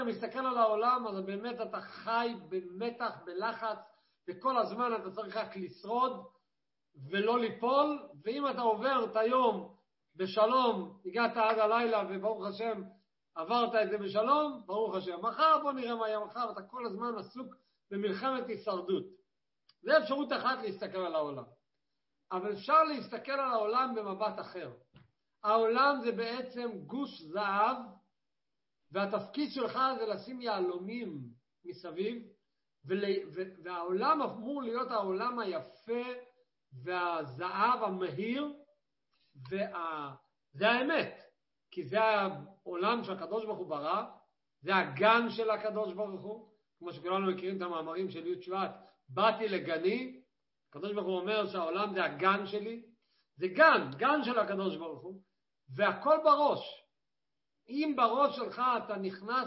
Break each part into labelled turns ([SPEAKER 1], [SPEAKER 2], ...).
[SPEAKER 1] מסתכל על העולם, אז באמת אתה חי במתח, בלחץ, וכל הזמן אתה צריך רק לשרוד ולא ליפול, ואם אתה עובר את היום בשלום, הגעת עד הלילה וברוך השם עברת את זה בשלום, ברוך השם. מחר בוא נראה מה יהיה מחר, אתה כל הזמן עסוק במלחמת הישרדות. זה אפשרות אחת להסתכל על העולם. אבל אפשר להסתכל על העולם במבט אחר. העולם זה בעצם גוש זהב, והתפקיד שלך זה לשים יהלומים מסביב, והעולם אמור להיות העולם היפה והזהב המהיר, זה האמת, כי זה העולם שהקדוש ברוך הוא ברא, זה הגן של הקדוש ברוך הוא, כמו שכולנו מכירים את המאמרים של י' שבט, באתי לגני, הקדוש ברוך הוא אומר שהעולם זה הגן שלי, זה גן של הקדוש ברוך הוא, והכל בראש. אם בראש שלך אתה נכנס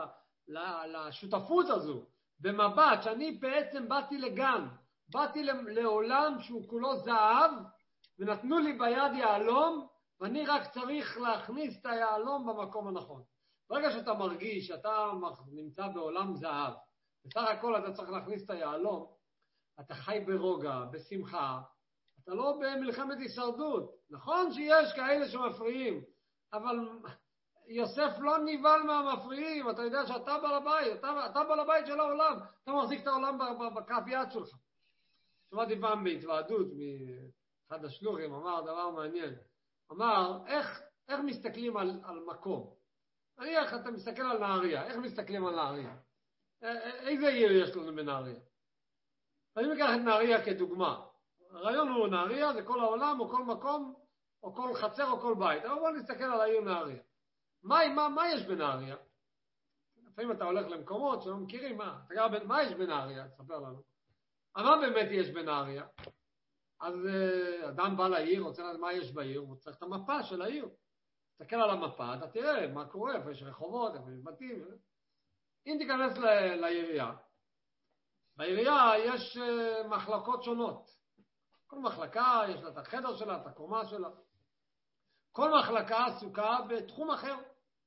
[SPEAKER 1] לשותפות הזו, במבט שאני בעצם באתי לגן, באתי לעולם שהוא כולו זהב, ונתנו לי ביד יהלום, ואני רק צריך להכניס את היהלום במקום הנכון. ברגע שאתה מרגיש שאתה נמצא בעולם זהב, בסך הכל אתה צריך להכניס את היהלום, אתה חי ברוגע, בשמחה, אתה לא במלחמת הישרדות. נכון שיש כאלה שמפריעים, אבל יוסף לא נבהל מהמפריעים, אתה יודע שאתה בעל הבית, אתה בעל הבית של העולם, אתה מחזיק את העולם בכף יד שלך. שמעתי פעם בהתוועדות מאחד השלוחים, אמר דבר מעניין, אמר איך מסתכלים על מקום, איך אתה מסתכל על נהריה, איך מסתכלים על נהריה, איזה עיר יש לנו בנהריה? אני מקח את נהריה כדוגמה, הרעיון הוא נהריה זה כל העולם או כל מקום או כל חצר או כל בית, אבל בוא נסתכל על העיר נהריה. מה יש בנהריה? לפעמים אתה הולך למקומות שלא מכירים, מה יש בנהריה? תספר לנו. מה באמת יש בנהריה? אז אדם בא לעיר, רוצה לדעת מה יש בעיר, הוא צריך את המפה של העיר. תסתכל על המפה, אתה תראה מה קורה, איפה יש רחובות, איפה יש בתים. אם תיכנס לעירייה, בעירייה יש מחלקות שונות. כל מחלקה יש לה את החדר שלה, את הקומה שלה. כל מחלקה עסוקה בתחום אחר.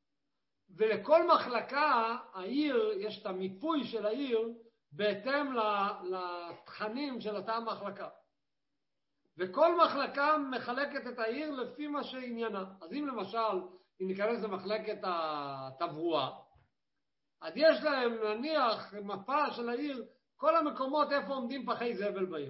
[SPEAKER 1] ולכל מחלקה, העיר, יש את המיפוי של העיר, בהתאם לתכנים של אותה מחלקה. וכל מחלקה מחלקת את העיר לפי מה שעניינה. אז אם למשל, אם ניכנס למחלקת התברואה, אז יש להם נניח מפה של העיר, כל המקומות איפה עומדים פחי זבל בעיר.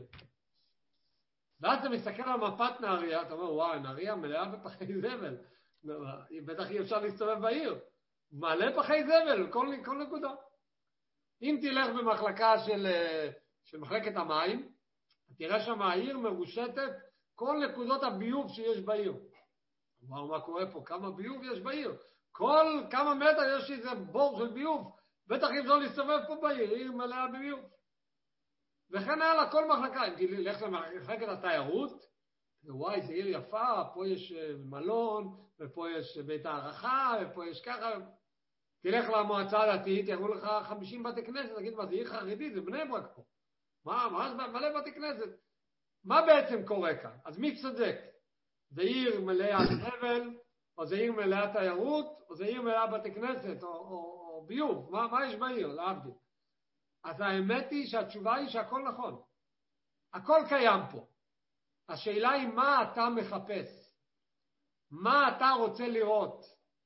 [SPEAKER 1] ואז אתה מסתכל על מפת נהריה, אתה אומר, וואי, נהריה מלאה בפחי זבל. בטח אי אפשר להסתובב בעיר. מעלה פחי זבל, כל נקודה. אם תלך במחלקה של מחלקת המים, תראה שם העיר מרושתת כל נקודות הביוב שיש בעיר. מה קורה פה? כמה ביוב יש בעיר? כל כמה מטר יש איזה בור של ביוב. בטח אי אפשר להסתובב פה בעיר, עיר מלאה בביוב. וכן הלאה, כל מחלקה. אם תלך למחלקת התיירות, וואי, זה עיר יפה, פה יש מלון, ופה יש בית הערכה, ופה יש ככה. תלך למועצה הדתית, יראו לך 50 בתי כנסת, תגיד, מה זה עיר חרדית, זה בני ברק פה. מה מלא בתי כנסת? מה בעצם קורה כאן? אז מי צודק? זה עיר מלאה זבל, או זה עיר מלאה תיירות, או זה עיר מלאה בתי כנסת, או ביוב. מה יש בעיר, להבדיל? אז האמת היא שהתשובה היא שהכל נכון. הכל קיים פה. השאלה היא מה אתה מחפש. מה אתה רוצה לראות.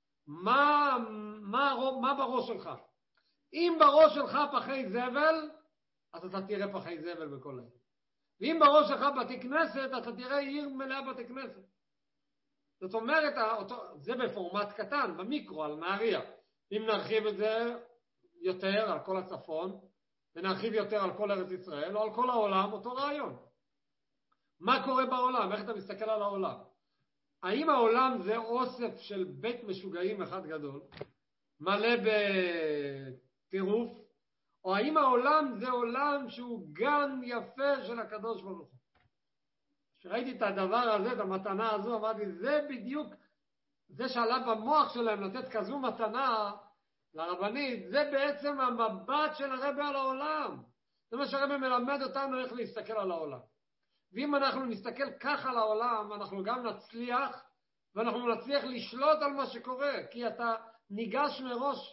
[SPEAKER 1] מה בראש שלך. אם בראש שלך פחי זבל, אז אתה תראה פחי זבל בכל העיר. ואם בראש שלך בתי כנסת, אתה תראה עיר מלאה בתי כנסת. זאת אומרת, זה בפורמט קטן, במיקרו, על נהריה. אם נרחיב את זה יותר על כל הצפון, ונרחיב יותר על כל ארץ ישראל, או על כל העולם, אותו רעיון. מה קורה בעולם? איך אתה מסתכל על העולם? האם העולם זה אוסף של בית משוגעים אחד גדול, מלא בטירוף, או האם העולם זה עולם שהוא גן יפה של הקדוש ברוך הוא? כשראיתי את הדבר הזה, את המתנה הזו, אמרתי, זה בדיוק, זה שעלה במוח שלהם לתת כזו מתנה לרבנית, זה בעצם המבט של הרבי על העולם. זה מה שהרבי מלמד אותנו איך להסתכל על העולם. ואם אנחנו נסתכל כך על העולם, אנחנו גם נצליח, ואנחנו נצליח לשלוט על מה שקורה, כי אתה ניגש מראש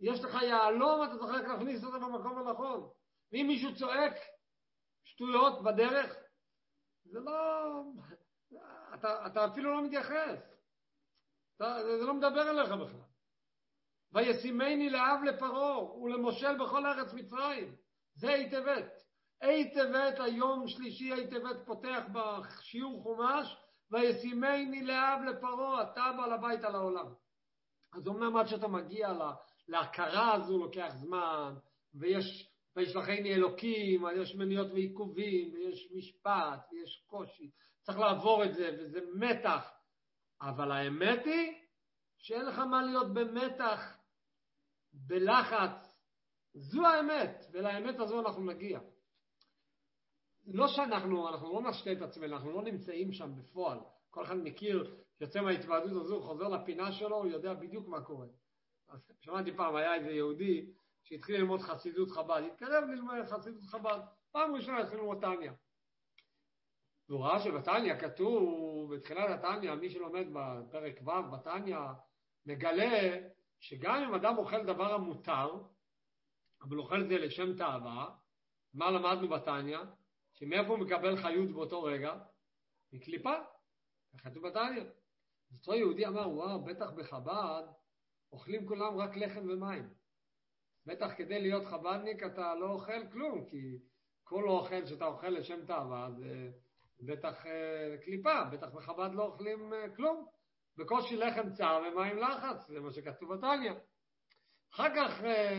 [SPEAKER 1] יש לך יעלום, אתה צריך רק להכניס אותו במקום הנכון. ואם מישהו צועק שטויות בדרך, זה לא... אתה אפילו לא מתייחס. זה לא מדבר אליך בכלל. וישימני לאב לפרעה ולמושל בכל ארץ מצרים. זה היטבת. היטבת, היום שלישי היטבת פותח בשיעור חומש, וישימני לאב לפרעה, אתה בעל הבית על העולם. אז אומנם עד שאתה מגיע להכרה הזו לוקח זמן, וישלחני אלוקים, יש מניות ועיכובים, ויש משפט, ויש קושי. צריך לעבור את זה, וזה מתח. אבל האמת היא שאין לך מה להיות במתח, בלחץ. זו האמת, ולאמת הזו אנחנו נגיע. לא שאנחנו לא נשתה את עצמנו, אנחנו לא נמצאים שם בפועל. כל אחד מכיר, יוצא מההתוועדות הזו, חוזר לפינה שלו, הוא יודע בדיוק מה קורה. אז שמעתי פעם, היה איזה יהודי שהתחיל ללמוד חסידות חב"ד, התקרב ללמוד חסידות חב"ד, פעם ראשונה התחיל ללמוד תניא. והוא ראה שבתניא כתוב, בתחילת התניא, מי שלומד בפרק ו' בתניא, מגלה שגם אם אדם אוכל דבר המותר, אבל אוכל את זה לשם תאווה, מה למדנו בתניא? שמאיפה הוא מקבל חיות באותו רגע? מקליפה. כתוב בתניא. אז אותו יהודי אמר, וואו, בטח בחב"ד אוכלים כולם רק לחם ומים. בטח כדי להיות חב"דניק אתה לא אוכל כלום, כי כל אוכל שאתה אוכל לשם תאווה זה בטח קליפה, בטח בחב"ד לא אוכלים כלום. בקושי לחם צר ומים לחץ, זה מה שכתוב בתניא. אחר כך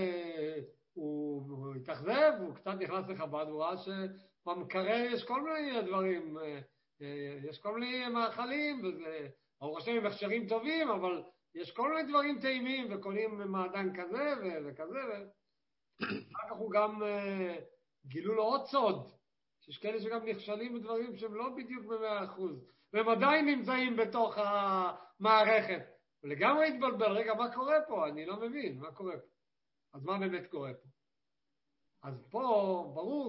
[SPEAKER 1] הוא התאכזב, הוא קצת נכנס לחב"ד, הוא ראה שבמקרר יש כל מיני דברים, יש כל מיני מאכלים, וזה, הוא חושב עם הכשרים טובים, אבל יש כל מיני דברים טעימים, וקונים מעדן כזה וכזה, אחר כך הוא גם גילו לו עוד סוד, שיש כאלה שגם נכשלים בדברים שהם לא בדיוק ב100%, והם עדיין נמצאים בתוך המערכת. ולגמרי התבלבל, רגע, מה קורה פה? אני לא מבין, מה קורה פה? אז מה באמת קורה פה? אז פה ברור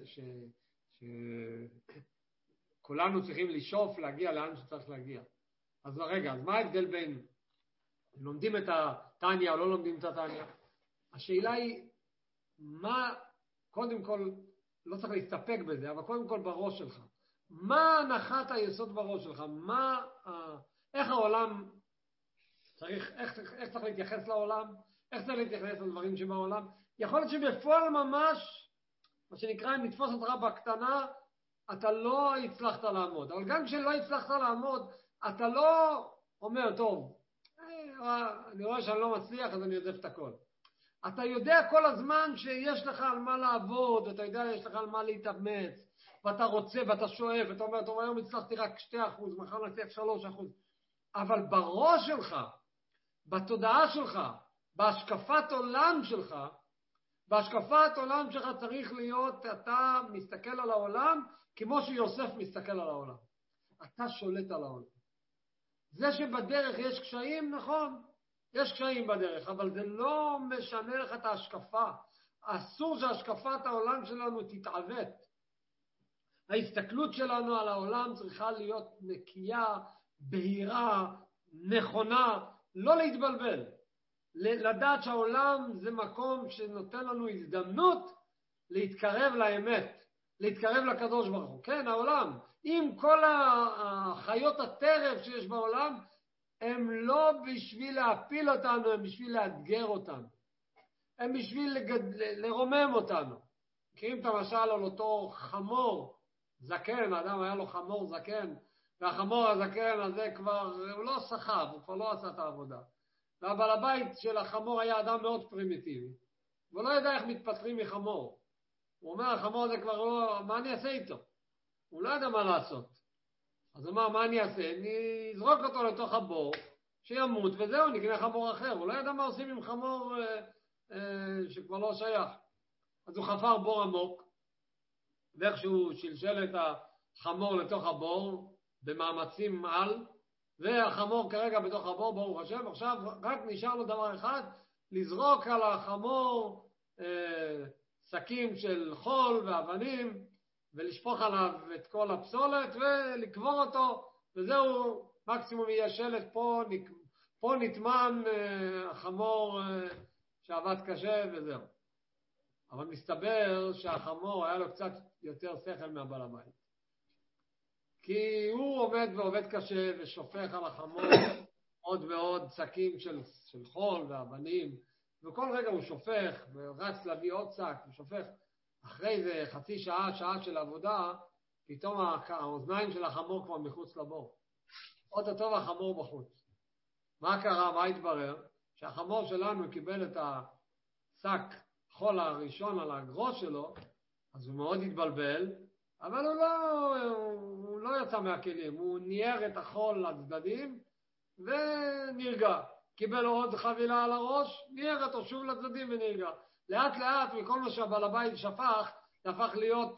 [SPEAKER 1] שכולנו צריכים לשאוף להגיע לאן שצריך להגיע. אז רגע, אז מה ההבדל בין לומדים את התניא או לא לומדים את התניא? השאלה היא, מה, קודם כל, לא צריך להסתפק בזה, אבל קודם כל בראש שלך. מה הנחת היסוד בראש שלך? איך העולם צריך, איך צריך להתייחס לעולם? איך צריך להתייחס לדברים שבעולם? יכול להיות שבפועל ממש, מה שנקרא, אם נתפוס אותך בקטנה, אתה לא הצלחת לעמוד. אבל גם כשלא הצלחת לעמוד, אתה לא אומר, טוב, אני רואה שאני לא מצליח, אז אני עוזב את הכל. אתה יודע כל הזמן שיש לך על מה לעבוד, אתה יודע יש לך על מה להתאמץ, ואתה רוצה ואתה שואף, ואתה אומר, טוב, היום הצלחתי רק 2%, מחר נצליח 3%. אבל בראש שלך, בתודעה שלך, בהשקפת עולם שלך צריך להיות, אתה מסתכל על העולם כמו שיוסף מסתכל על העולם. אתה שולט על העולם. זה שבדרך יש קשיים, נכון, יש קשיים בדרך, אבל זה לא משנה לך את ההשקפה. אסור שהשקפת העולם שלנו תתעוות. ההסתכלות שלנו על העולם צריכה להיות נקייה, בהירה, נכונה, לא להתבלבל. לדעת שהעולם זה מקום שנותן לנו הזדמנות להתקרב לאמת, להתקרב לקדוש ברוך הוא. כן, העולם, עם כל החיות הטרף שיש בעולם, הם לא בשביל להפיל אותנו, הם בשביל לאתגר אותנו. הם בשביל לרומם אותנו. מכירים את המשל על אותו חמור זקן, האדם היה לו חמור זקן, והחמור הזקן הזה כבר, הוא לא סחב, הוא כבר לא עשה את העבודה. אבל הבית של החמור היה אדם מאוד פרימיטיבי, והוא לא ידע איך מתפטרים מחמור. הוא אומר, החמור הזה כבר לא, מה אני אעשה איתו? הוא לא ידע מה לעשות. אז הוא אמר, מה אני אעשה? אני אזרוק אותו לתוך הבור, שימות וזהו, נקנה חמור אחר. הוא לא ידע מה עושים עם חמור שכבר לא שייך. אז הוא חפר בור עמוק, ואיכשהו שלשל את החמור לתוך הבור, במאמצים על, והחמור כרגע בתוך הבור, ברוך השם. עכשיו רק נשאר לו דבר אחד, לזרוק על החמור שקים של חול ואבנים, ולשפוך עליו את כל הפסולת ולקבור אותו, וזהו, מקסימום יהיה שלט, פה נטמן החמור שעבד קשה וזהו. אבל מסתבר שהחמור היה לו קצת יותר שכל מהבעל הבית. כי הוא עובד ועובד קשה ושופך על החמור עוד ועוד שקים של חול ואבנים, וכל רגע הוא שופך ורץ להביא עוד שק ושופך. אחרי זה חצי שעה, שעה של עבודה, פתאום האוזניים של החמור כבר מחוץ לבור. עוד הטוב החמור בחוץ. מה קרה? מה התברר? שהחמור שלנו קיבל את השק חול הראשון על הגרוש שלו, אז הוא מאוד התבלבל, אבל הוא לא יצא מהכלים, הוא ניער את החול לצדדים ונרגע. קיבל עוד חבילה על הראש, ניער אותו שוב לצדדים ונרגע. לאט לאט מכל מה שהבעל הבית שפך, זה הפך להיות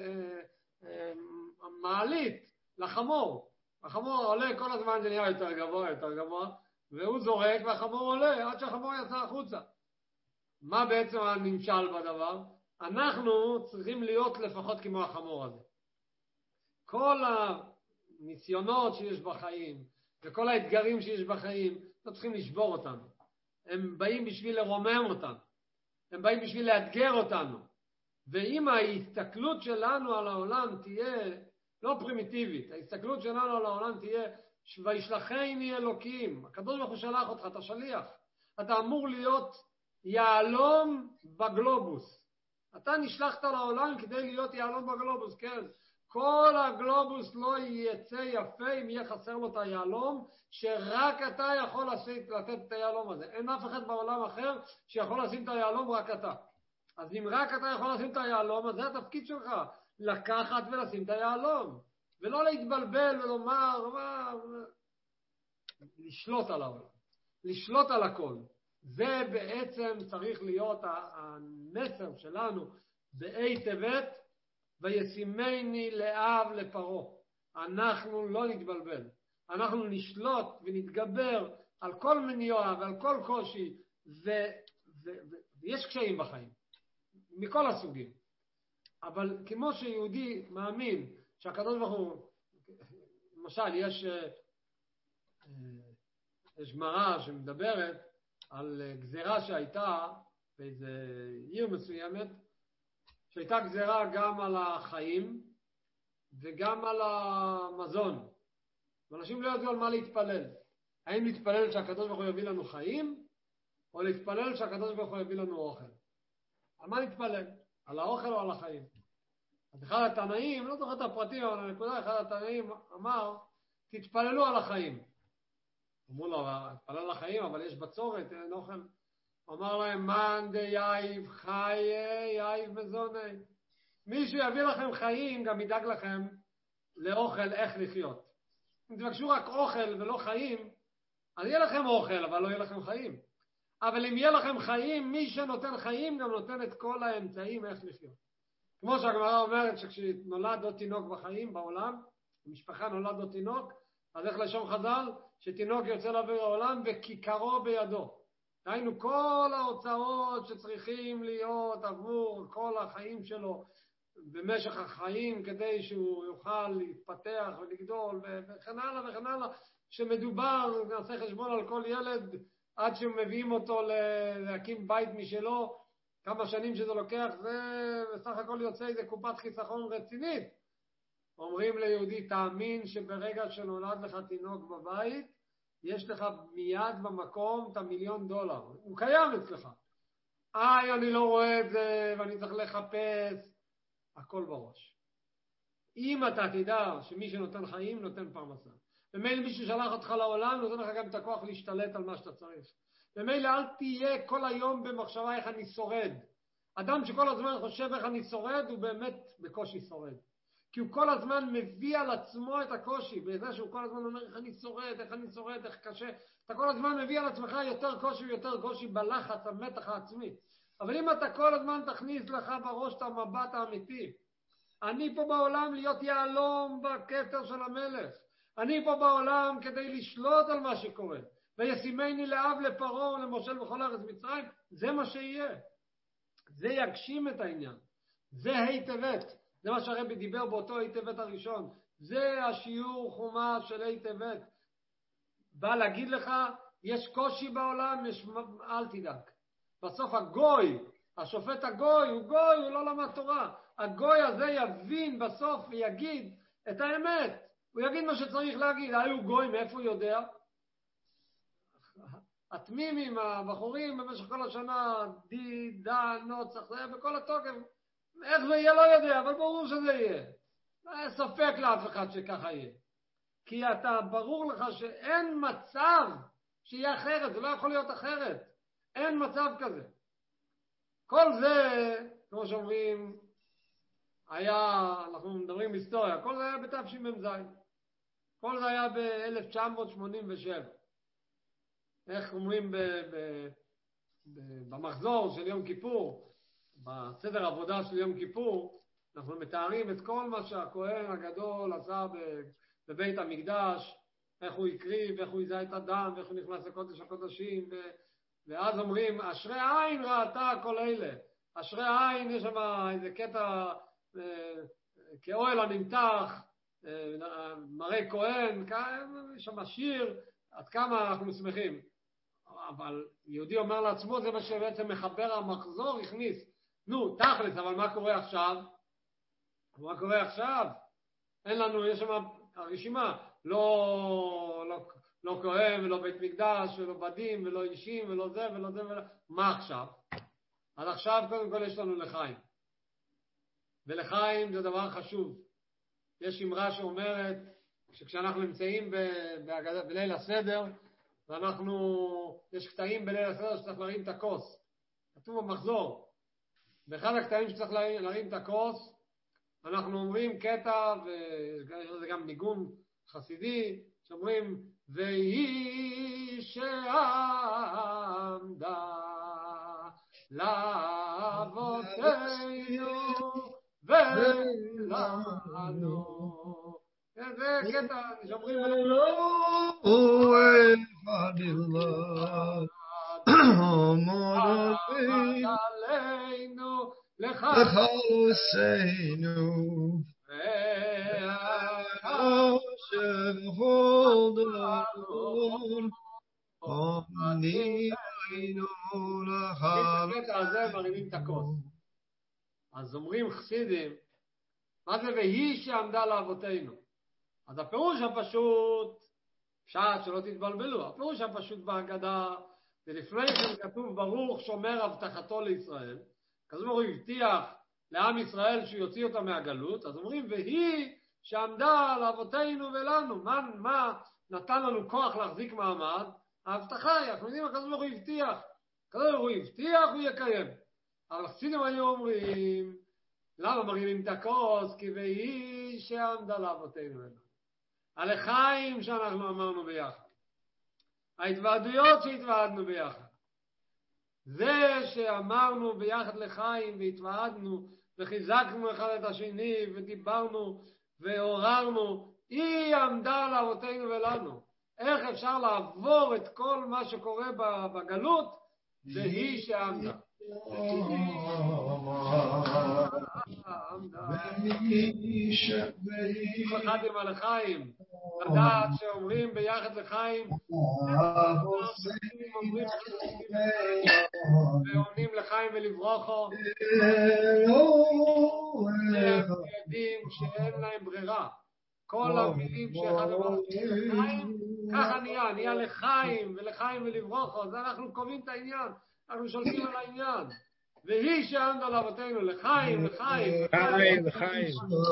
[SPEAKER 1] מעלית לחמור. החמור עולה כל הזמן, זה נהיה יותר גבוה, יותר גבוה, והוא זורק והחמור עולה עד שהחמור יצא החוצה. מה בעצם הנמשל בדבר? אנחנו צריכים להיות לפחות כמו החמור הזה. כל הניסיונות שיש בחיים וכל האתגרים שיש בחיים, לא צריכים לשבור אותנו. הם באים בשביל לרומם אותנו. הם באים בשביל לאתגר אותנו. ואם ההסתכלות שלנו על העולם תהיה לא פרימיטיבית, ההסתכלות שלנו על העולם תהיה וישלחני אלוקים. הקדוש ברוך הוא שלח אותך, אתה שליח. אתה אמור להיות יעלום בגלובוס. אתה נשלחת לעולם כדי להיות יעלום בגלובוס, כן. כל הגלובוס לא יצא יפה אם יהיה חסר לו את היעלום, שרק אתה יכול לתת את היעלום הזה. אין אף אחד בעולם אחר שיכול לשים את היעלום, רק אתה. אז אם רק אתה יכול לשים את היעלום, אז זה התפקיד שלך, לקחת ולשים את היעלום. ולא להתבלבל ולומר, לשלוט על העולם, לשלוט על הכל. זה בעצם צריך להיות המסר שלנו באי טבת, וישימני לאב לפרעה. אנחנו לא נתבלבל, אנחנו נשלוט ונתגבר על כל מניעה ועל כל קושי, ויש קשיים בחיים מכל הסוגים, אבל כמו שיהודי מאמין שהקדוש ברוך הוא, למשל יש גמרא שמדברת על גזירה שהייתה באיזה עיר מסוימת, שהייתה גזירה גם על החיים וגם על המזון. ואנשים לא ידעו על מה להתפלל. האם להתפלל שהקדוש ברוך הוא יביא לנו חיים, או להתפלל שהקדוש ברוך הוא יביא לנו אוכל? על מה להתפלל? על האוכל או על החיים? אז אחד התנאים, לא זוכר את הפרטים, אבל הנקודה, אחד התנאים אמר, תתפללו על החיים. אמרו לו, תתפלל על החיים, אבל יש בצורת, אין אוכל. אמר להם, מן דייב חיי, יייב מזוני. מי שיביא לכם חיים, גם ידאג לכם לאוכל, איך לחיות. אם תבקשו רק אוכל ולא חיים, אז יהיה לכם אוכל, אבל לא יהיה לכם חיים. אבל אם יהיה לכם חיים, מי שנותן חיים גם נותן את כל האמצעים איך לחיות. כמו שהגמרא אומרת שכשנולד עוד תינוק בחיים בעולם, המשפחה נולד עוד תינוק, אז איך לשון חז"ל? שתינוק יוצא לעבר העולם וכיכרו בידו. דהיינו כל ההוצאות שצריכים להיות עבור כל החיים שלו במשך החיים כדי שהוא יוכל להתפתח ולגדול וכן הלאה וכן הלאה, שמדובר, נעשה חשבון על כל ילד עד שמביאים אותו להקים בית משלו, כמה שנים שזה לוקח, זה בסך הכל יוצא איזה קופת חיסכון רצינית. אומרים ליהודי, תאמין שברגע שנולד לך תינוק בבית, יש לך מיד במקום את $1,000,000. הוא קיים אצלך. אני לא רואה את זה ואני צריך לחפש. הכל בראש. אם אתה תדע שמי שנותן חיים נותן פרנסה. ומילא מי ששלח אותך לעולם נותן לך גם את הכוח להשתלט על מה שאתה צריך. ומילא אל תהיה כל היום במחשבה איך אני שורד. אדם שכל הזמן חושב איך אני שורד הוא באמת בקושי שורד. כי הוא כל הזמן מביא על עצמו את הקושי, בזה שהוא כל הזמן אומר איך אני שורד, איך קשה. אתה כל הזמן מביא על עצמך יותר קושי ויותר קושי בלחץ, המתח העצמי. אבל אם אתה כל הזמן תכניס לך בראש את המבט האמיתי, אני פה בעולם להיות יעלום בכתר של המלך. אני פה בעולם כדי לשלוט על מה שקורה. וישימני לאב לפרעה ולמושל בכל ארץ מצרים, זה מה שיהיה. זה יגשים את העניין. זה ה' טבת. זה מה שהרבי דיבר באותו ה' טבת הראשון. זה השיעור חומה של ה' טבת. בא להגיד לך, יש קושי בעולם, אל תדאג. בסוף הגוי, השופט הגוי, הוא גוי, הוא לא למד תורה. הגוי הזה יבין בסוף ויגיד את האמת. הוא יגיד מה שצריך להגיד. הוא גוי, מאיפה הוא יודע? התמימים, הבחורים במשך כל השנה, דן, נוצח, זה בכל התוקף. איך זה יהיה לא יודע, אבל ברור שזה יהיה. לא היה ספק לאף אחד שככה יהיה. כי אתה ברור לך שאין מצב שיהיה אחרת, זה לא יכול להיות אחרת. אין מצב כזה. כל זה, כמו שאומרים, אנחנו מדברים היסטוריה, כל זה היה בתשמ"ז. כל זה היה ב-1987. איך אומרים במחזור של יום כיפור, בסדר עבודה של יום כיפור, אנחנו מתארים את כל מה שהכהן הגדול עשה בבית המקדש, איך הוא הקריב, איך הוא יזע את הדם, ואיך הוא נכנס לקודש הקודשים, ואז אומרים, אשרי עין ראתה כל אלה. אשרי עין, יש שם איזה קטע כאוהל הנמתח, מראה כהן, יש שם שיר, עד כמה אנחנו שמחים. אבל יהודי אומר לעצמו, זה מה שבעצם מחבר המחזור, הכניס. נו, תכלס, אבל מה קורה עכשיו? מה קורה עכשיו? אין לנו, יש שם הרשימה, לא כהן ולא בית מקדש ולא בדים ולא אישים ולא זה ולא זה ולא... מה עכשיו? אז עכשיו קודם כל יש לנו לחיים. ולחיים זה דבר חשוב. יש אמרה שאומרת שכשאנחנו נמצאים בליל הסדר, יש קטעים בליל הסדר שצריך להרים את הכוס. כתוב במחזור. באחד הקטעים שצריך להרים את הכוס, אנחנו אומרים קטע, וזה גם ניגון חסידי, שאומרים, והיא שעמדה לאבותינו ולנו. זה קטע שאומרים,
[SPEAKER 2] הוא אחד אלוהינו, עמוד
[SPEAKER 1] עלינו
[SPEAKER 2] לחלוסינו, ואשר הולדנו, עמדינו לחלוסינו.
[SPEAKER 1] בקטע הזה מרימים את הכוס. אז אומרים חסידים, מה זה והיא שעמדה לאבותינו? אז הפירוש הפשוט, פשט שלא תתבלבלו, הפירוש הפשוט בהגדה, ולפני כן כתוב ברוך שומר הבטחתו לישראל, כזו הוא הבטיח לעם ישראל שהוא יוציא אותה מהגלות, אז אומרים והיא שעמדה לאבותינו ולנו, מה נתן לנו כוח להחזיק מעמד? ההבטחה היא, אנחנו יודעים כזו הוא הבטיח, כזו הוא הבטיח הוא יקיים. אבל חסידים היו אומרים, למה מרימים את הכוס? כי והיא שעמדה לאבותינו ולנו. הלחיים שאנחנו אמרנו ביחד, ההתוועדויות שהתוועדנו ביחד, זה שאמרנו ביחד לחיים והתוועדנו וחיזקנו אחד את השני ודיברנו ועוררנו, היא עמדה לאבותינו ולנו. איך אפשר לעבור את כל מה שקורה בגלות? והיא שעמדה. כל אחד עם הלחיים, לדעת שאומרים ביחד לחיים, ועונים לחיים ולברוכו, הם יודעים שאין להם ברירה. כל המילים שאחד אמר לחיים, ככה נהיה לחיים ולחיים ולברוכו, אז אנחנו קובעים את העניין, אנחנו שולטים על העניין. והיא שעמדה לאבותינו לחיים, לחיים,
[SPEAKER 3] לחיים, לחיים.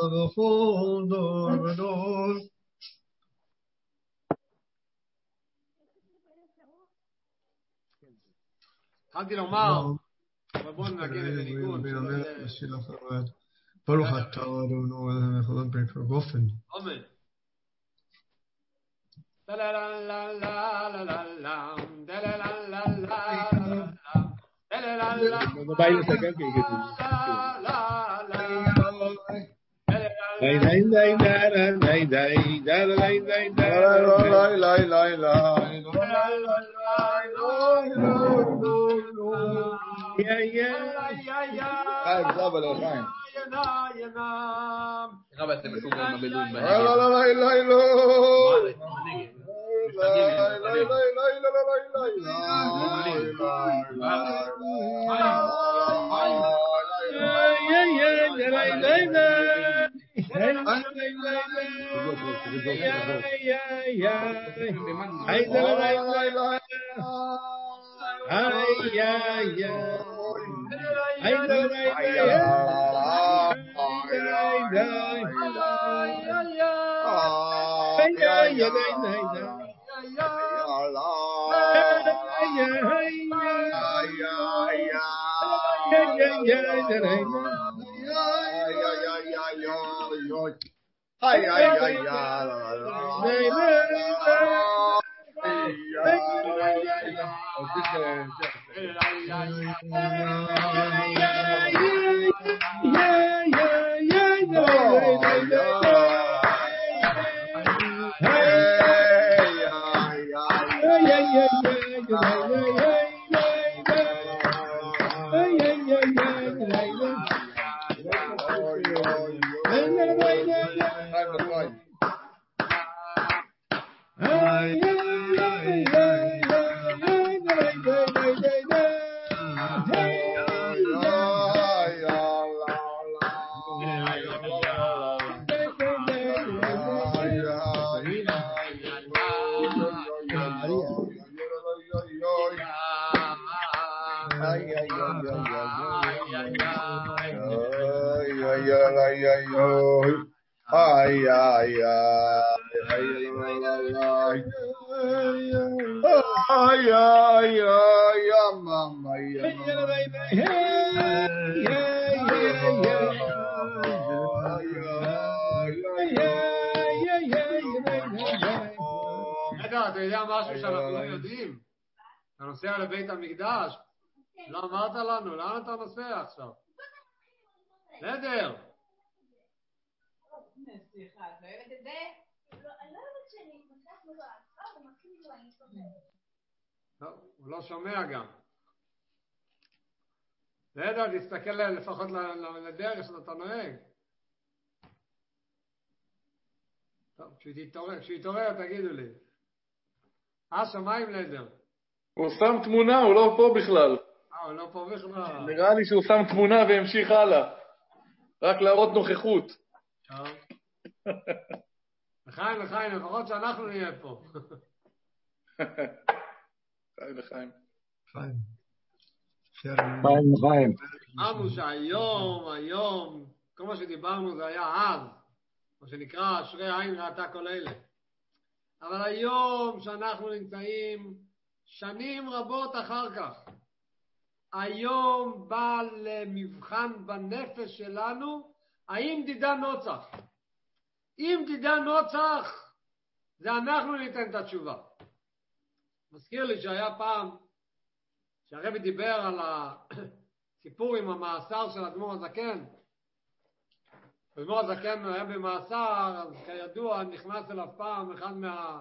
[SPEAKER 1] התחלתי לומר, אבל בואו ננגן איזה ניגון.
[SPEAKER 2] ברוך אתה אדוני ולמחלות בין פרגופן.
[SPEAKER 1] אמן. לה לה לה לה לה לה לה לה לה לה לה
[SPEAKER 3] No bailes acá que
[SPEAKER 1] אתה יודע משהו שאנחנו לא יודעים? אתה נוסע לבית המקדש? לא אמרת לנו, לאן אתה נוסע עכשיו? נדר.
[SPEAKER 4] סליחה, את לא אוהבת את זה? אני לא אוהבת שאני מצליח מזרח, הוא מתחיל לו, אני שומע.
[SPEAKER 1] הוא לא שומע גם. נדר, תסתכל לפחות לדרך שאתה נוהג. טוב, כשהתעורר תגידו לי. שמיים נדר.
[SPEAKER 5] הוא שם תמונה, הוא לא פה בכלל.
[SPEAKER 1] הוא לא פה בכלל.
[SPEAKER 5] נראה לי שהוא שם תמונה והמשיך הלאה. רק להראות נוכחות.
[SPEAKER 1] טוב. לחיים, לפחות שאנחנו נהיה פה.
[SPEAKER 5] לחיים.
[SPEAKER 3] חיים.
[SPEAKER 1] אמרנו שהיום, כל מה שדיברנו זה היה אז, מה שנקרא אשרי עין ראתה כל אלה. אבל היום שאנחנו נמצאים שנים רבות אחר כך, היום בא למבחן בנפש שלנו, האם דידה נוצח? אם דידה נוצח, זה אנחנו ניתן את התשובה. מזכיר לי שהיה פעם, שהרבי דיבר על הסיפור עם המאסר של אדמו"ר הזקן. אדמו"ר הזקן היה במאסר, אז כידוע נכנס אליו פעם אחד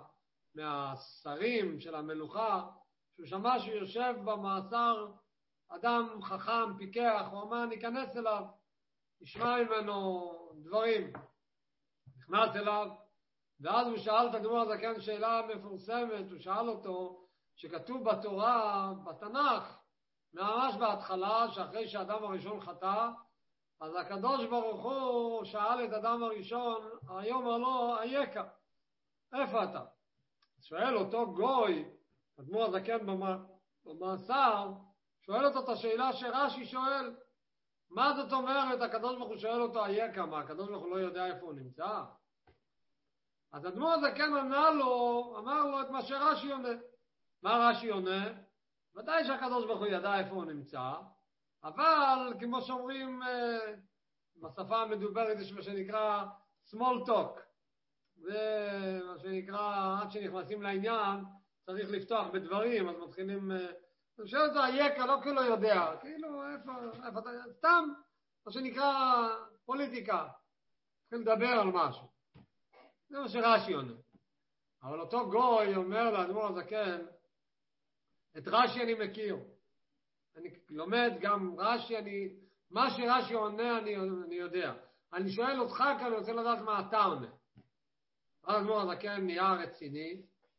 [SPEAKER 1] מהשרים של המלוכה, שהוא שמע שהוא יושב במאסר אדם חכם, פיקח, הוא אמר ניכנס אליו, נשמע ממנו דברים. נכנס אליו, ואז הוא שאל את אדמו"ר הזקן שאלה מפורסמת, הוא שאל אותו, שכתוב בתורה, בתנ"ך, ממש בהתחלה, שאחרי שהאדם הראשון חטא, אז הקדוש ברוך הוא שאל את האדם הראשון, היום לו, אייכה, איפה אתה? שואל אותו גוי, אדמו"ר הזקן במאסר, שואל אותו את השאלה שרש"י שואל, מה זאת אומרת, הקדוש ברוך הוא שואל אותו אייכה, מה, הקדוש ברוך הוא לא יודע איפה הוא נמצא? אז אדמו"ר הזקן אמר לו את מה שרש"י עונה. מה רש"י עונה? ודאי שהקדוש ברוך הוא ידע איפה הוא נמצא, אבל כמו שאומרים בשפה המדוברת יש מה שנקרא small talk, זה מה שנקרא עד שנכנסים לעניין צריך לפתוח בדברים, אז מתחילים, אני שואל אותו אייכה, לא כאילו יודע, כאילו איפה אתה, סתם מה שנקרא פוליטיקה, צריכים לדבר על משהו, זה מה שרש"י עונה. אבל אותו גוי אומר לאדמו"ר הזקן, את רש"י אני מכיר, אני לומד גם רש"י, מה שרש"י עונה אני יודע. אני שואל אותך כי אני רוצה לדעת מה אתה עונה. אז אדמו"ר הזקן נהיה רציני,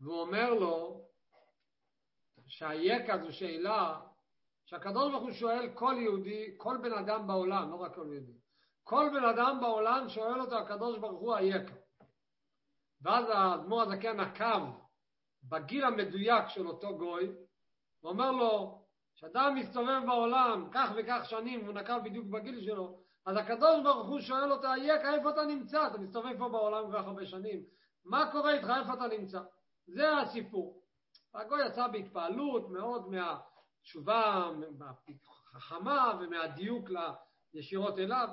[SPEAKER 1] והוא אומר לו שהיקה זו שאלה שהקדוש ברוך הוא שואל כל יהודי, כל בן אדם בעולם, לא רק כל יהודי. כל בן אדם בעולם שואל אותו הקדוש ברוך הוא היקה. ואז האדמו"ר הזקן עקב בגיל המדויק של אותו גוי, ואומר לו, כשאדם מסתובב בעולם כך וכך שנים, והוא נקב בדיוק בגיל שלו, אז הקדוש ברוך הוא שואל אותו, היקה, איפה אתה נמצא? אתה מסתובב פה בעולם כבר הרבה שנים. מה קורה איתך? איפה אתה נמצא? זה הסיפור. הגוי יצא בהתפעלות מאוד מהתשובה החכמה ומהדיוק ישירות אליו.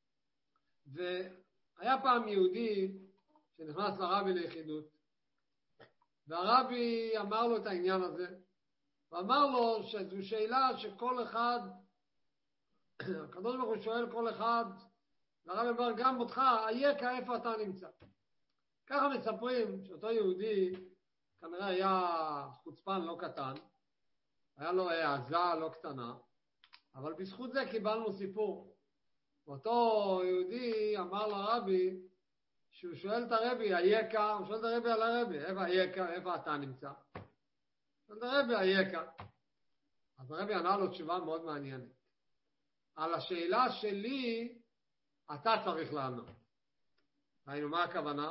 [SPEAKER 1] והיה פעם יהודי שנכנס לרבי ליחידות, והרבי אמר לו את העניין הזה, ואמר לו שזו שאלה שכל אחד, הקדוש ברוך הוא שואל כל אחד, והרבי אמר גם אותך, היקה איפה אתה נמצא? ככה מספרים שאותו יהודי כנראה היה חוצפן לא קטן, היה לו העזה לא קטנה, אבל בזכות זה קיבלנו סיפור. אותו יהודי אמר לרבי, שהוא שואל את הרבי, היקה, הוא שואל את הרבי על הרבי, איפה היקה, איפה אתה נמצא? שואל את הרבי, היקה. אז הרבי ענה לו תשובה מאוד מעניינת. על השאלה שלי, אתה צריך לענות. ראינו, מה הכוונה?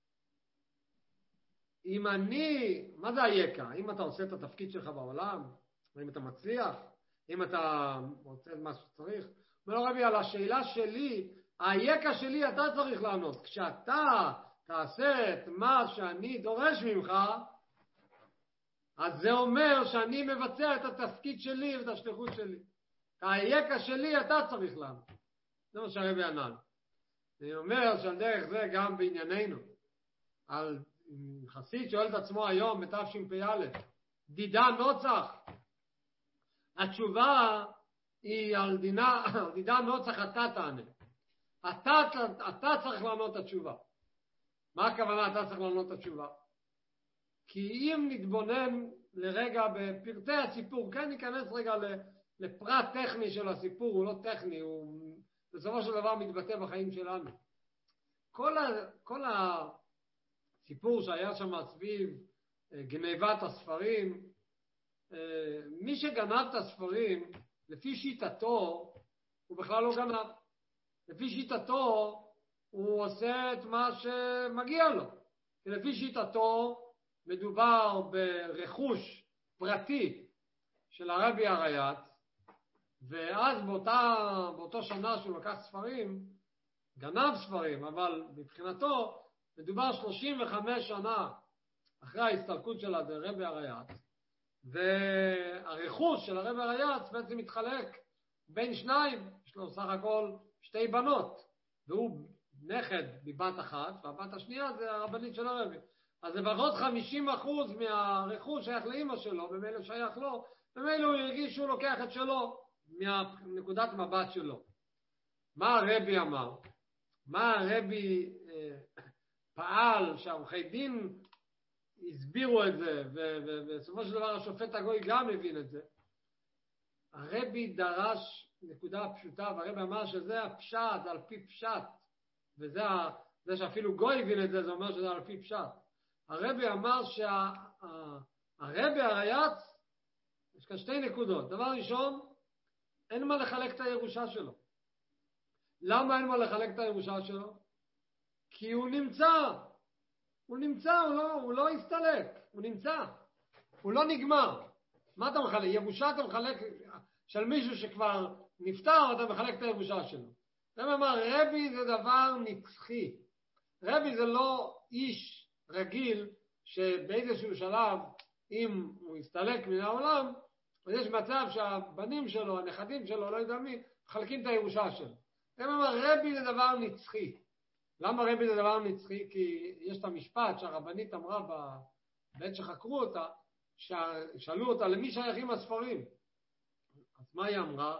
[SPEAKER 1] אם אני, מה זה היקה? אם אתה עושה את התפקיד שלך בעולם, אם אתה מצליח, אם אתה רוצה את מה שצריך, אומר לו רבי, על השאלה שלי, היקה שלי אתה צריך לענות. כשאתה תעשה את מה שאני דורש ממך, אז זה אומר שאני מבצע את התפקיד שלי ואת השליחות שלי. היקה שלי אתה צריך לענות. זה מה שהרבי ענה. אני אומר שעל דרך זה גם בענייננו. על חסיד שואל את עצמו היום בתשפ"א, דידה נוצח. התשובה היא על דידה נוצח אתה תענה. אתה צריך לענות את התשובה. מה הכוונה אתה צריך לענות את התשובה? כי אם נתבונן לרגע בפרטי הסיפור, כן ניכנס רגע לפרט טכני של הסיפור, הוא לא טכני, הוא בסופו של דבר מתבטא בחיים שלנו. כל הסיפור שהיה שם סביב גניבת הספרים, מי שגנב את הספרים, לפי שיטתו, הוא בכלל לא גנב. לפי שיטתו, הוא עושה את מה שמגיע לו. לפי שיטתו, מדובר ברכוש פרטי של הרבי הריי"צ, ואז באותו שנה שהוא לקח ספרים, גנב ספרים, אבל מבחינתו מדובר 35 שנה אחרי ההסתלקות של הרבי הריי"צ, והרכוש של הרבי הריי"צ בעצם מתחלק בין שניים, יש לו סך הכל 2 בנות, והוא נכד מבת אחת, והבת השנייה זה הרבנית של הרבי. אז לפחות 50% מהרכוש שייך לאמא שלו, במילא שייך לו, במילא הוא הרגיש שהוא לוקח את שלו מנקודת מבט שלו. מה הרבי אמר? מה הרבי פעל שעורכי דין הסבירו את זה, ובסופו של דבר השופט הגוי גם הבין את זה. הרבי דרש נקודה פשוטה, והרבי אמר שזה הפשט, זה על פי פשט, וזה שאפילו גוי הבין את זה, זה אומר שזה על פי פשט. הרבי אמר שהרבי הריי"צ, יש כאן 2 נקודות. דבר ראשון, אין מה לחלק את הירושה שלו. למה אין מה לחלק את הירושה שלו? כי הוא נמצא, הוא לא הסתלק, הוא נמצא, הוא לא נגמר. מה אתה מחלק? ירושה אתה מחלק של מישהו שכבר נפטר, אתה מחלק את הירושה שלו. זה אומר, רבי זה דבר נצחי. רבי זה לא איש רגיל שבאיזשהו שלב, אם הוא יסתלק מן העולם, אז יש מצב שהבנים שלו, הנכדים שלו, לא יודע מי, מחלקים את הירושה שלו. זה אומר, רבי זה דבר נצחי. למה רבי זה דבר נצחי? כי יש את המשפט שהרבנית אמרה בעת שחקרו אותה, שאלו אותה למי שייכים הספרים. אז מה היא אמרה?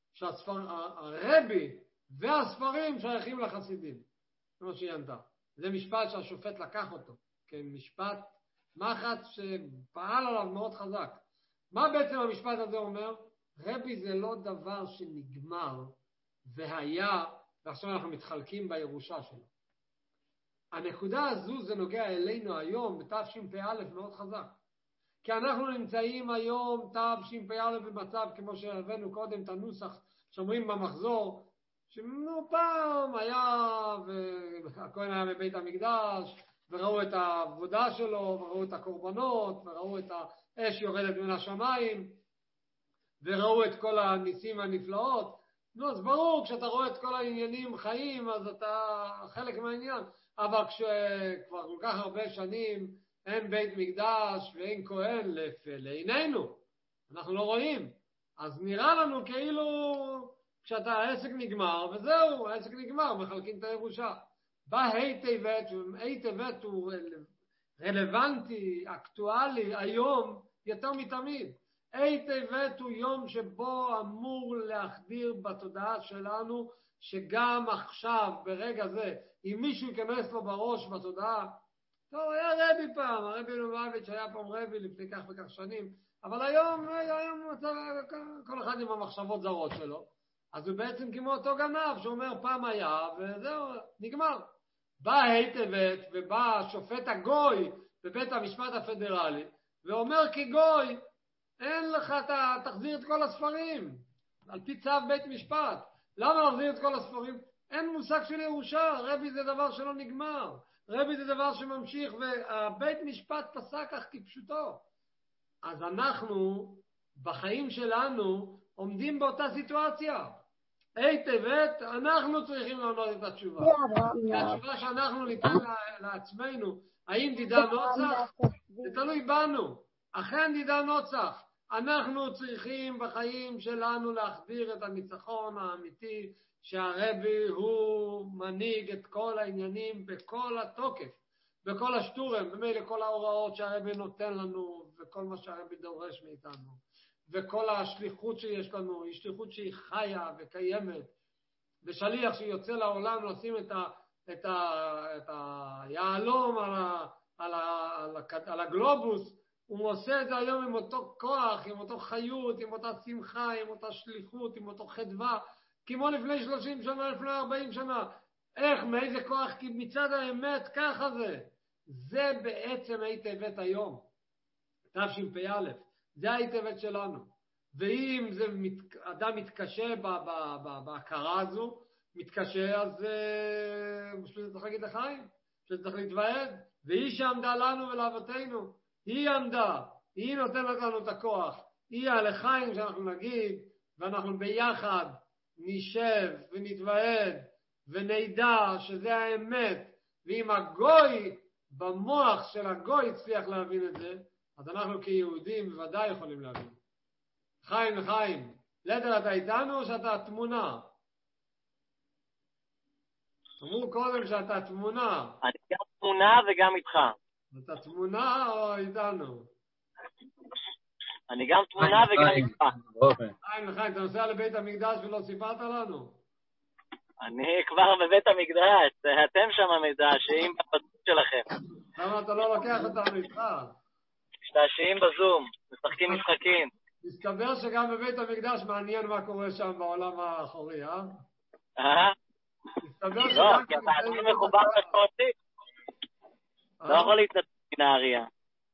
[SPEAKER 1] שהרבי והספרים שייכים לחסידים. זה מה שהיא ענתה. זה משפט שהשופט לקח אותו, כמשפט מחץ שפעל עליו מאוד חזק. מה בעצם המשפט הזה אומר? רבי זה לא דבר שנגמר והיה, ועכשיו אנחנו מתחלקים בירושה שלו. הנקודה הזו זה נוגע אלינו היום בתשפ"א מאוד חזק. כי אנחנו נמצאים היום תשפ"א במצב כמו שהבאנו קודם את הנוסח שאומרים במחזור, שנו פעם היה, והכהן היה בבית המקדש, וראו את העבודה שלו, וראו את הקורבנות, וראו את האש יורדת מן השמיים, וראו את כל הניסים הנפלאות. נו, אז ברור, כשאתה רואה את כל העניינים חיים, אז אתה חלק מהעניין. אבל כשכבר כל כך הרבה שנים אין בית מקדש ואין כהן לעינינו, אנחנו לא רואים. אז נראה לנו כאילו כשאתה העסק נגמר, וזהו, העסק נגמר, מחלקים את הירושה. בהי טבת הוא רלוונטי, אקטואלי, היום יותר מתמיד. הי טבת הוא יום שבו אמור להחדיר בתודעה שלנו, שגם עכשיו, ברגע זה, אם מישהו ייכנס לו בראש בתודעה, טוב, היה רבי פעם, הרבי לובביץ' היה פעם רבי לפני כך וכך שנים, אבל היום כל אחד עם המחשבות זרות שלו, אז הוא בעצם כמו אותו גנב, שאומר פעם היה, וזהו, נגמר. בא הי טבת, ובא שופט הגוי בבית המשפט הפדרלי, ואומר כגוי, אין לך, תחזיר את כל הספרים, על פי צו בית משפט. למה להחזיר את כל הספרים? אין מושג של ירושה, רבי זה דבר שלא נגמר, רבי זה דבר שממשיך, והבית משפט פסק כך כפשוטו. אז אנחנו, בחיים שלנו, עומדים באותה סיטואציה. הי טבת, אנחנו צריכים לענות את התשובה. התשובה שאנחנו ניתן לעצמנו, האם דידה נוצח? זה תלוי בנו. אכן דידה נוצח. אנחנו צריכים בחיים שלנו להחדיר את הניצחון האמיתי, שהרבי הוא מנהיג את כל העניינים בכל התוקף, בכל השטורם, במילא כל ההוראות שהרבי נותן לנו, וכל מה שהרבי דורש מאיתנו. וכל השליחות שיש לנו, היא שליחות שהיא חיה וקיימת, ושליח שיוצא לעולם לשים את היעלום על הגלובוס, הוא עושה את זה היום עם אותו כוח, עם אותו חיות, עם אותה שמחה, עם אותה שליחות, עם אותו חדווה, כמו לפני 30 שנה, לפני 40 שנה. איך, מאיזה כוח? כי מצד האמת ככה זה. זה בעצם הי טבת היום, תשפ"א. זה הי טבת שלנו. ואם זה אדם מתקשה בהכרה הזו, מתקשה, אז פשוט צריך להגיד לחיים, פשוט צריך להתוועד. והיא שעמדה לנו ולאבותינו, היא עמדה, היא נותנת לנו את הכוח, היא הלחיים שאנחנו נגיד, ואנחנו ביחד נשב ונתוועד ונדע שזה האמת. ואם הגוי, במוח של הגוי הצליח להבין את זה, אז אנחנו כיהודים בוודאי יכולים להבין. חיים, לדר אתה איתנו או שאתה תמונה? אמרו קודם שאתה תמונה.
[SPEAKER 6] אני גם תמונה וגם איתך.
[SPEAKER 1] אתה תמונה או איתנו?
[SPEAKER 6] אני גם תמונה וגם איתך.
[SPEAKER 1] חיים, אתה נוסע לבית המקדש ולא סיפרת לנו?
[SPEAKER 6] אני כבר בבית המקדש, אתם שם מדשאים בפסוק שלכם.
[SPEAKER 1] למה אתה לא לוקח אותנו איתך?
[SPEAKER 6] משתעשעים בזום, משחקים משחקים.
[SPEAKER 1] מסתבר שגם בבית המקדש מעניין מה קורה שם בעולם האחורי, אה? מסתבר
[SPEAKER 6] לא,
[SPEAKER 1] שגם...
[SPEAKER 6] כי אתה עדיין מחובר משמעותית. לא יכול להתנתק מנהריה.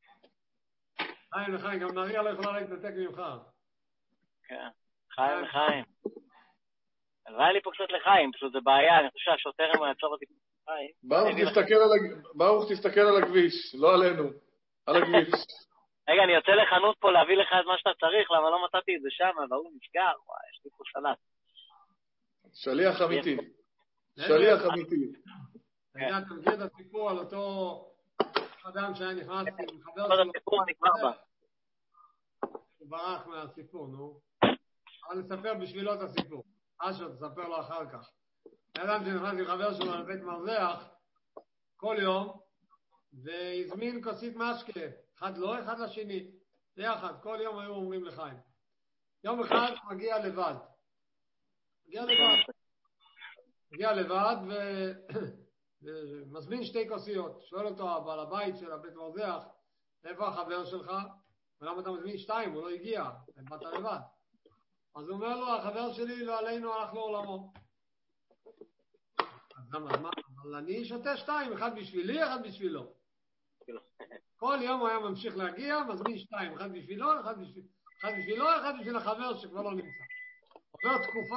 [SPEAKER 1] חיים, גם נהריה לא יכולה להתנתק ממך.
[SPEAKER 6] כן, חיים. הלוואי לי פה קצת לחיים, פשוט זה בעיה, אני חושב שהשוטר אם הוא יעצור אותי לחיים.
[SPEAKER 5] ברוך תסתכל על הכביש, לא עלינו, על הכביש.
[SPEAKER 6] רגע, אני יוצא לחנות פה להביא לך את מה שאתה צריך, למה לא מצאתי את זה שם, והוא נסגר, וואי, יש לי פה סלט.
[SPEAKER 5] שליח אמיתי. שליח אמיתי.
[SPEAKER 1] אתה מכיר את הסיפור על אותו אדם שהיה נכנס עם חבר
[SPEAKER 6] שלו?
[SPEAKER 1] הסיפור
[SPEAKER 6] אני כבר בא.
[SPEAKER 1] הוא ברח מהסיפור, נו. אבל נספר בשבילו את הסיפור. אשר, תספר לו אחר כך. אדם שנכנס עם חבר שלו לבית מרזח כל יום, והזמין כוסית משקה. אחד לא, אחד לשני. ביחד, כל יום היו אומרים לחיים. יום אחד מגיע לבד. מגיע לבד ומזמין 2 כוסיות. שואל אותו הבעל הבית של הבית מרזח, איפה החבר שלך? ולמה אתה מזמין 2? הוא לא הגיע, באת לבד. אז הוא אומר לו, החבר שלי לא עלינו, הלך לעולמו. אז למה? אבל אני שותה 2, אחד בשבילי, אחד בשבילו. כל יום הוא היה ממשיך להגיע, מזמין 2, אחד בשבילו, אחד בשביל החבר שכבר לא נמצא. עובר תקופה